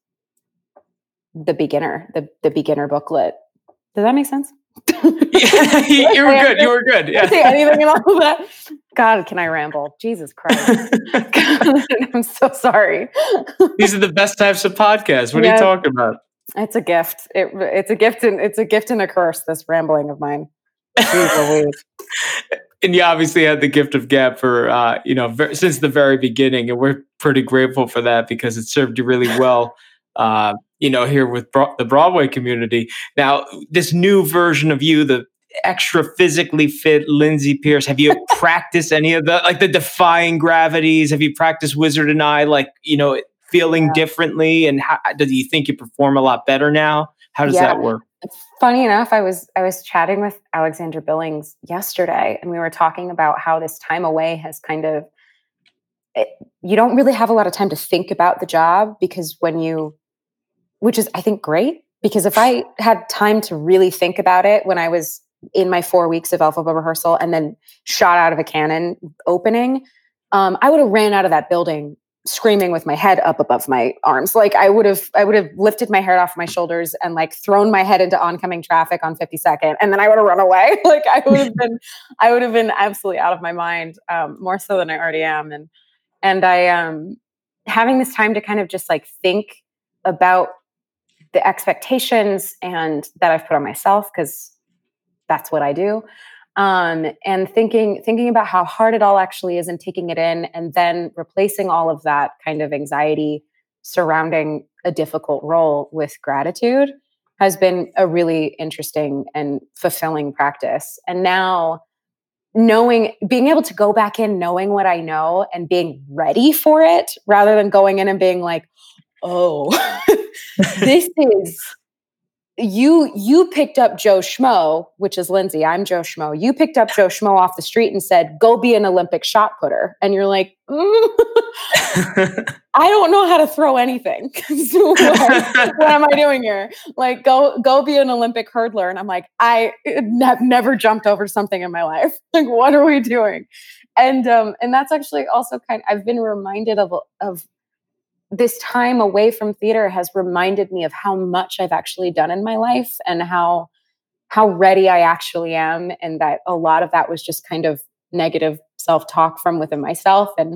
the beginner, the, the beginner booklet. Does that make sense? Yeah, you were good. You were good. Yeah. Say anything about that? God, can I ramble? Jesus Christ. God, I'm so sorry. These are the best types of podcasts. What yeah, are you talking about? It's a gift. It, it's a gift and it's a gift and a curse, this rambling of mine. And you obviously had the gift of gab for, uh, you know, ver- since the very beginning. And we're pretty grateful for that, because it served you really well. Uh, you know, here with bro- the Broadway community. Now, this new version of you, the extra physically fit Lindsay Pierce, have you practiced any of the, like the defying gravities? Have you practiced Wizard and I, like, you know, feeling yeah. differently? And how, do you think you perform a lot better now? How does yeah. that work? Funny enough, I was, I was chatting with Alexandra Billings yesterday, and we were talking about how this time away has kind of, it, you don't really have a lot of time to think about the job, because when you, which is, I think, great, because if I had time to really think about it when I was in my four weeks of Elphaba rehearsal and then shot out of a cannon opening, um, I would have ran out of that building screaming with my head up above my arms. Like I would have, I would have lifted my hair off my shoulders and like thrown my head into oncoming traffic on fifty-second. And then I would have run away. Like I would have been, I would have been absolutely out of my mind, um, more so than I already am. And, and I, um, having this time to kind of just like think about the expectations and that I've put on myself, because that's what I do. Um, and thinking, thinking about how hard it all actually is and taking it in, and then replacing all of that kind of anxiety surrounding a difficult role with gratitude has been a really interesting and fulfilling practice. And now knowing, being able to go back in, knowing what I know and being ready for it, rather than going in and being like, oh, this is, you, you picked up Joe Schmo, which is Lindsay. I'm Joe Schmo. You picked up Joe Schmo off the street and said, go be an Olympic shot putter. And you're like, mm, I don't know how to throw anything. So what, what am I doing here? Like, go, go be an Olympic hurdler. And I'm like, I have never jumped over something in my life. Like, what are we doing? And, um, and that's actually also kind of, I've been reminded of, of, this time away from theater has reminded me of how much I've actually done in my life and how, how ready I actually am. And that a lot of that was just kind of negative self-talk from within myself and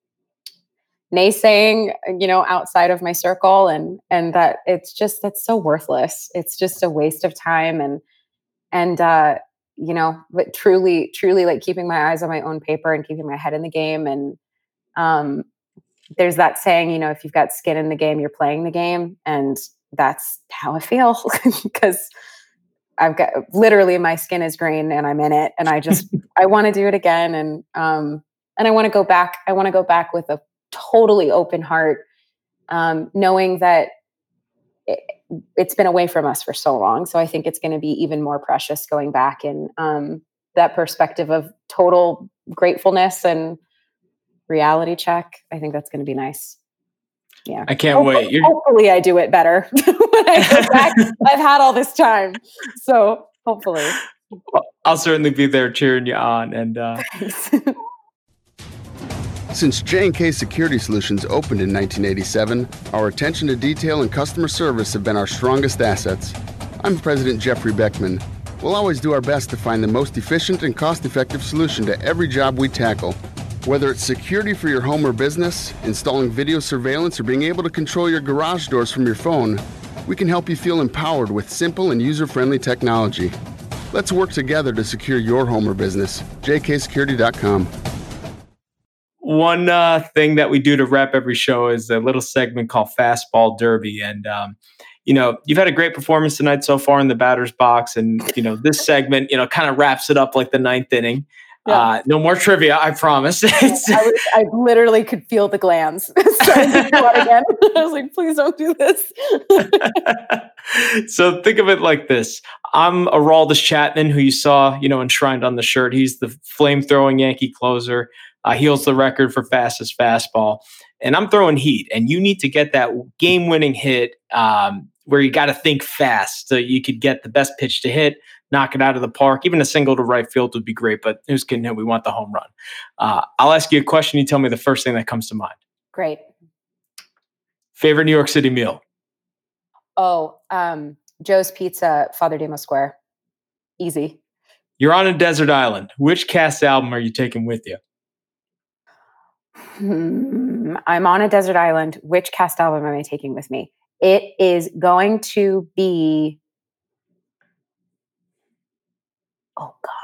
naysaying, you know, outside of my circle. And, and that it's just, that's so worthless. It's just a waste of time. And, and, uh, you know, but truly, truly like keeping my eyes on my own paper and keeping my head in the game. And, um, there's that saying, you know, if you've got skin in the game, you're playing the game. And that's how I feel, because I've got literally my skin is green and I'm in it. And I just, I want to do it again. And, um, and I want to go back. I want to go back with a totally open heart, um, knowing that it, it's been away from us for so long. So I think it's going to be even more precious going back in, um, that perspective of total gratefulness and reality check. I think that's going to be nice. Yeah. I can't hopefully, wait. You're... Hopefully I do it better when I go back. I've had all this time. So hopefully. Well, I'll certainly be there cheering you on. And uh... Since J and K Security Solutions opened in nineteen eighty-seven, our attention to detail and customer service have been our strongest assets. I'm President Jeffrey Beckman. We'll always do our best to find the most efficient and cost-effective solution to every job we tackle. Whether it's security for your home or business, installing video surveillance, or being able to control your garage doors from your phone, we can help you feel empowered with simple and user-friendly technology. Let's work together to secure your home or business. j k security dot com. One uh, thing that we do to wrap every show is a little segment called Fastball Derby. And, um, you know, you've had a great performance tonight so far in the batter's box. And, you know, this segment, you know, kind of wraps it up like the ninth inning. Yeah. Uh, no more trivia, I promise. I, was, I literally could feel the glands starting to go out again. I was like, please don't do this. So think of it like this. I'm Aroldis Chapman, who you saw, you know, enshrined on the shirt. He's the flame-throwing Yankee closer. Uh, he holds the record for fastest fastball. And I'm throwing heat. And you need to get that game-winning hit um, where you got to think fast so you could get the best pitch to hit, knock it out of the park. Even a single to right field would be great, but who's kidding him? We want the home run. Uh, I'll ask you a question. You tell me the first thing that comes to mind. Great. Favorite New York City meal? Oh, um, Joe's Pizza, Father Demo Square. Easy. You're on a desert island. Which cast album are you taking with you? Hmm, I'm on a desert island. Which cast album am I taking with me? It is going to be... Oh, God.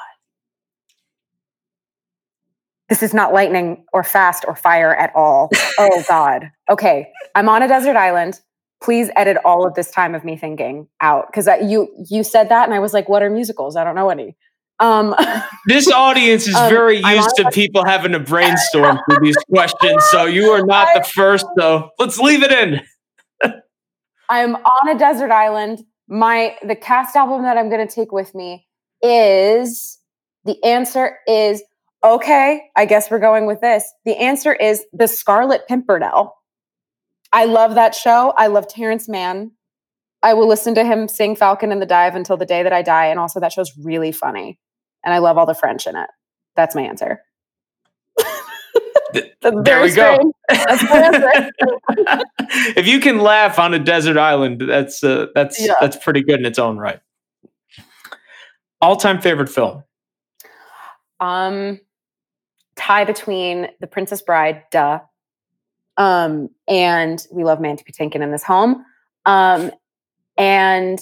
This is not lightning or fast or fire at all. Oh, God. Okay. I'm on a desert island. Please edit all of this time of me thinking out. Because you you said that and I was like, what are musicals? I don't know any. Um, this audience is um, very used to people having to brainstorm for these questions. So you are not I, the first. So let's leave it in. I'm on a desert island. My the cast album that I'm going to take with me is, the answer is, okay, I guess we're going with this. The answer is The Scarlet Pimpernel. I love that show. I love Terrence Mann. I will listen to him sing Falcon in the Dive until the day that I die. And also that show's really funny. And I love all the French in it. That's my answer. That's there we strange. go. That's my answer. If you can laugh on a desert island, that's uh, that's Yeah. that's pretty good in its own right. All-time favorite film? Um, tie between The Princess Bride, duh, um, and we love Mandy Patinkin in this home, um, and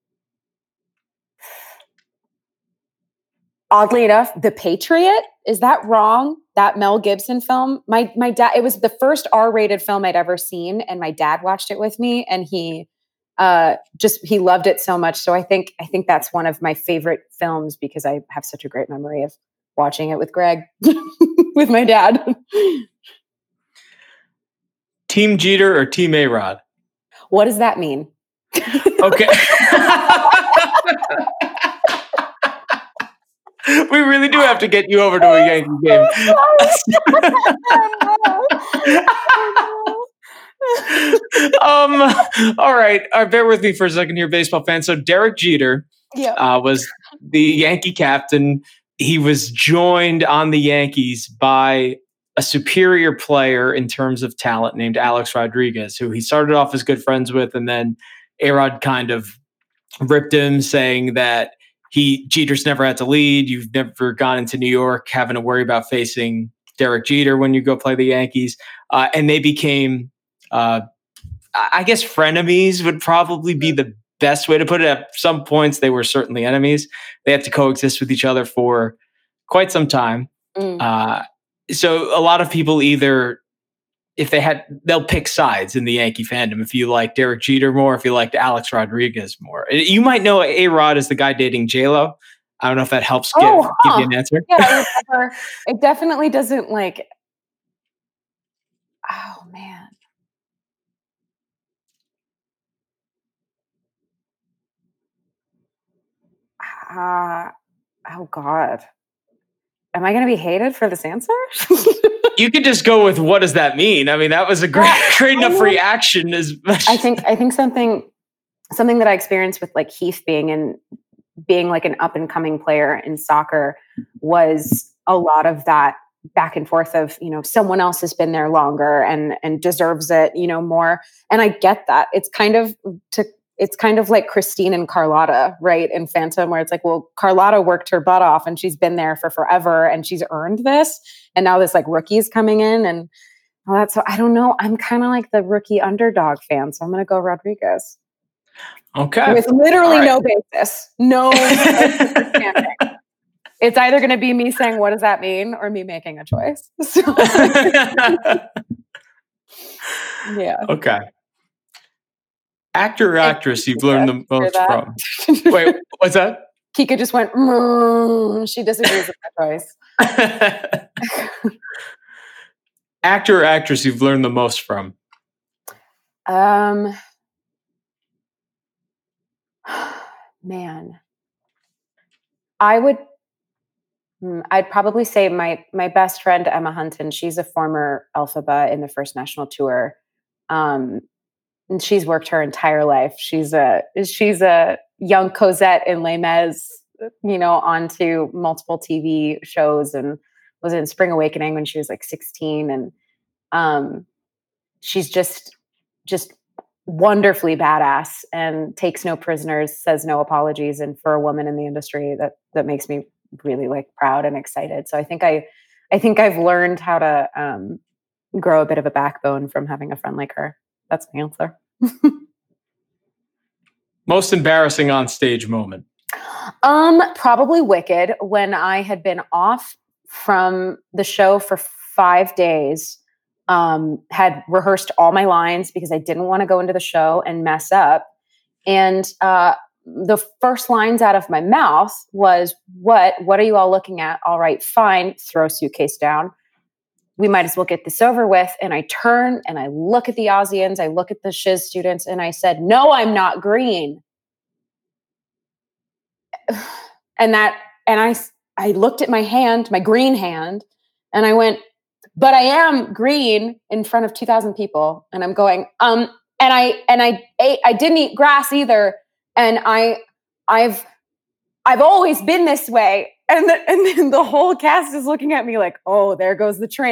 oddly enough, The Patriot. Is that wrong? That Mel Gibson film? My my dad. It was the first R-rated film I'd ever seen, and my dad watched it with me, and he uh, just he loved it so much. So I think I think that's one of my favorite films because I have such a great memory of watching it with Greg, with my dad. Team Jeter or Team A-Rod? What does that mean? Okay. We really do have to get you over to a Yankee game. um, all right. All right. Bear with me for a second here, baseball fans. So Derek Jeter Yeah. uh, was the Yankee captain. He was joined on the Yankees by a superior player in terms of talent named Alex Rodriguez, who he started off as good friends with, and then A-Rod kind of ripped him, saying that He Jeter's never had to lead. You've never gone into New York having to worry about facing Derek Jeter when you go play the Yankees. Uh, and they became, uh, I guess, frenemies would probably be the best way to put it. At some points, they were certainly enemies. They had to coexist with each other for quite some time. Mm. Uh, so a lot of people either, if they had, they'll pick sides in the Yankee fandom. If you like Derek Jeter more, if you liked Alex Rodriguez more, you might know A-Rod is the guy dating J-Lo. I don't know if that helps give, Oh, huh. give you an answer. Yeah, I would never, it definitely doesn't like. Oh man. Uh, oh God. Am I going to be hated for this answer? You could just go with what does that mean? I mean, that was a great, Yeah, great enough I- reaction. As much. I think I think something something that I experienced with like Heath being in being like an up and coming player in soccer was a lot of that back and forth of, you know, someone else has been there longer and and deserves it, you know, more. And I get that. It's kind of to it's kind of like Christine and Carlotta, right? In Phantom, where it's like, well, Carlotta worked her butt off and she's been there for forever and she's earned this. And now this like rookie's coming in and all that. So I don't know. I'm kind of like the rookie underdog fan. So I'm going to go Rodriguez. Okay. With literally All right. no basis. No understanding. It's either going to be me saying, what does that mean? Or me making a choice. So, yeah. Okay. Actor or actress you've learned the Hear most that? from? Wait, what's that? Kika just went, mm, she disagrees with my choice. Actor or actress you've learned the most from? Um, man, I would, hmm, I'd probably say my my best friend Emma Hunton. She's a former Elphaba in the First National Tour. Um, and she's worked her entire life. She's a she's a young Cosette in Les Mis, you know, onto multiple T V shows, and was in Spring Awakening when she was like sixteen, and um, she's just just wonderfully badass and takes no prisoners, says no apologies, and for a woman in the industry, that that makes me really like proud and excited. So I think I I think I've learned how to um, grow a bit of a backbone from having a friend like her. That's my answer. Most embarrassing on stage moment? Um, probably Wicked, when I had been off from the show for five days, um, had rehearsed all my lines because I didn't want to go into the show and mess up. And uh, the first lines out of my mouth was, what, what are you all looking at? All right, fine. Throw suitcase down. We might as well get this over with. And I turn and I look at the Aussians, I look at the Shiz students, and I said, no, I'm not green. And that, and I, I looked at my hand, my green hand, and I went, but I am green in front of two thousand people. And I'm going, um, and I, and I ate, I didn't eat grass either. And I, I've, I've always been this way. And the, and then the whole cast is looking at me like, oh, there goes the train.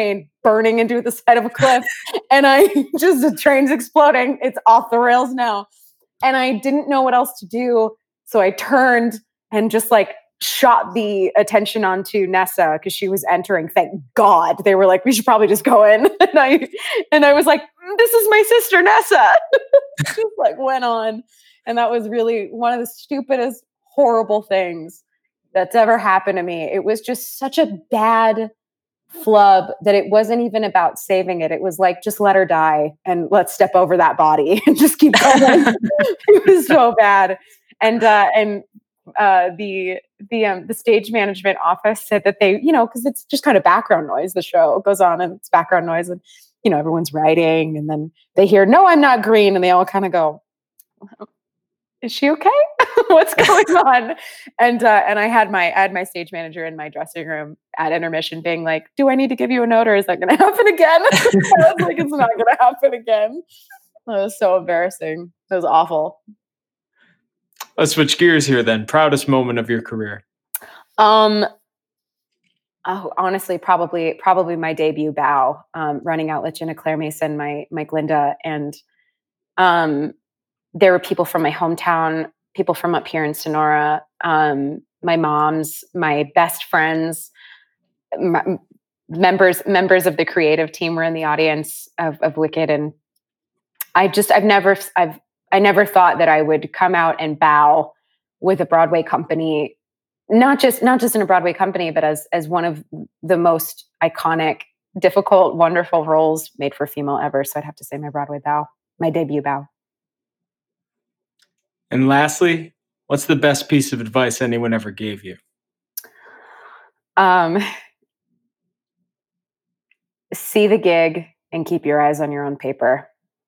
burning into the side of a cliff. And I just, the train's exploding. It's off the rails now. And I didn't know what else to do. So I turned and just like shot the attention onto Nessa because she was entering. Thank God. They were like, we should probably just go in. And I, and I was like, this is my sister, Nessa. Just like went on. And that was really one of the stupidest, horrible things that's ever happened to me. It was just such a bad flub that it wasn't even about saving it. It was like, just let her die and let's step over that body and just keep going. It was so bad. And, uh, and, uh, the, the, um, the stage management office said that they, you know, cause it's just kind of background noise. The show goes on and it's background noise and, you know, everyone's writing and then they hear, no, I'm not green. And they all kind of go, is she okay? What's going on? And uh, and I had my I had my stage manager in my dressing room at intermission being like, do I need to give you a note or is that going to happen again? I was like, it's not going to happen again. It was so embarrassing. It was awful. Let's switch gears here then. Proudest moment of your career? Um, oh, honestly, probably probably my debut bow, um, running out with Jenna Claire Mason, my my Glinda, and um. there were people from my hometown, people from up here in Sonora, um, my mom's, my best friends, my, members members of the creative team were in the audience of, of Wicked, and I just I've never I've I never thought that I would come out and bow with a Broadway company, not just not just in a Broadway company, but as as one of the most iconic, difficult, wonderful roles made for a female ever. So I'd have to say my Broadway bow, my debut bow. And lastly, what's the best piece of advice anyone ever gave you? Um, see the gig and keep your eyes on your own paper.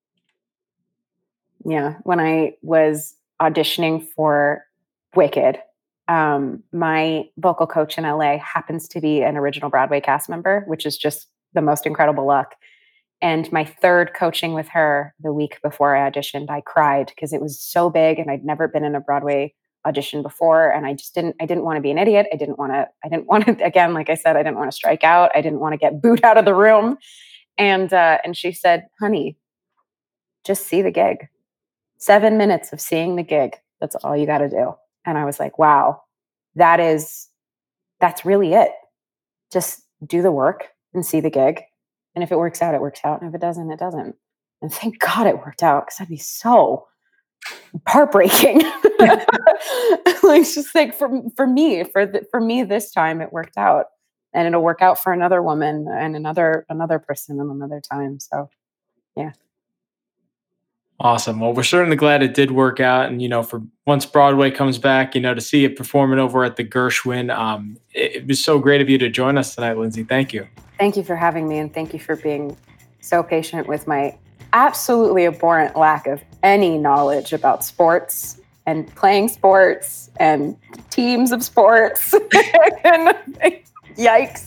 Yeah. When I was auditioning for Wicked, um, my vocal coach in L A happens to be an original Broadway cast member, which is just the most incredible luck. And my third coaching with her the week before I auditioned, I cried because it was so big and I'd never been in a Broadway audition before. And I just didn't, I didn't want to be an idiot. I didn't want to, I didn't want to, again, like I said, I didn't want to strike out. I didn't want to get booed out of the room. And, uh, and she said, honey, just see the gig. Seven minutes of seeing the gig. That's all you got to do. And I was like, wow, that is, that's really it. Just do the work and see the gig. And if it works out, it works out. And if it doesn't, it doesn't. And thank God it worked out because that'd be so heartbreaking. Like just like for for me, for the, for me this time it worked out, and it'll work out for another woman and another another person and another time. So, yeah. Awesome. Well, we're certainly glad it did work out. And, you know, for once Broadway comes back, you know, to see you performing over at the Gershwin, um, it, it was so great of you to join us tonight, Lindsay. Thank you. Thank you for having me. And thank you for being so patient with my absolutely abhorrent lack of any knowledge about sports and playing sports and teams of sports. And, yikes.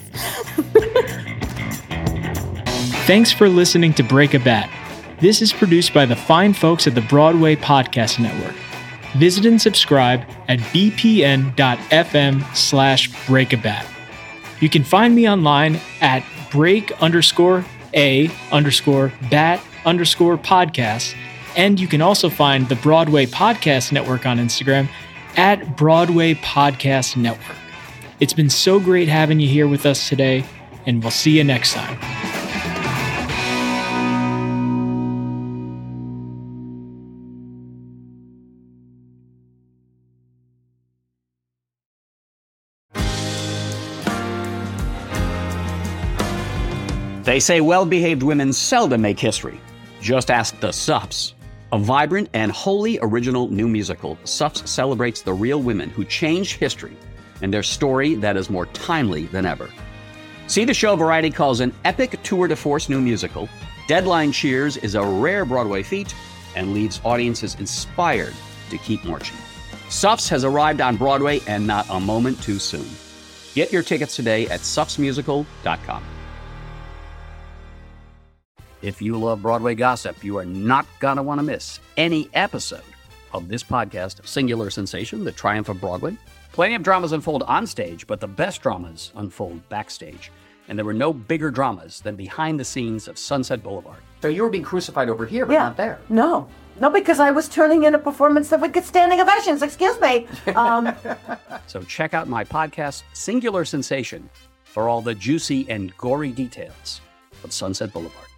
Thanks for listening to Break a Bat. This is produced by the fine folks at the Broadway Podcast Network. Visit and subscribe at bpn.fm slash breakabat. You can find me online at break underscore a underscore bat underscore podcast. And you can also find the Broadway Podcast Network on Instagram at Broadway Podcast Network. It's been so great having you here with us today, and we'll see you next time. They say well-behaved women seldom make history. Just ask the Suffs. A vibrant and wholly original new musical, Suffs celebrates the real women who changed history and their story that is more timely than ever. See the show Variety calls an epic tour de force new musical, Deadline cheers is a rare Broadway feat, and leaves audiences inspired to keep marching. Suffs has arrived on Broadway, and not a moment too soon. Get your tickets today at suffs musical dot com. If you love Broadway gossip, you are not going to want to miss any episode of this podcast, Singular Sensation, The Triumph of Broadway. Plenty of dramas unfold on stage, but the best dramas unfold backstage. And there were no bigger dramas than behind the scenes of Sunset Boulevard. So you were being crucified over here, but Yeah. not there. No. No, because I was turning in a performance that would get standing ovations. Excuse me. Um, So check out my podcast, Singular Sensation, for all the juicy and gory details of Sunset Boulevard.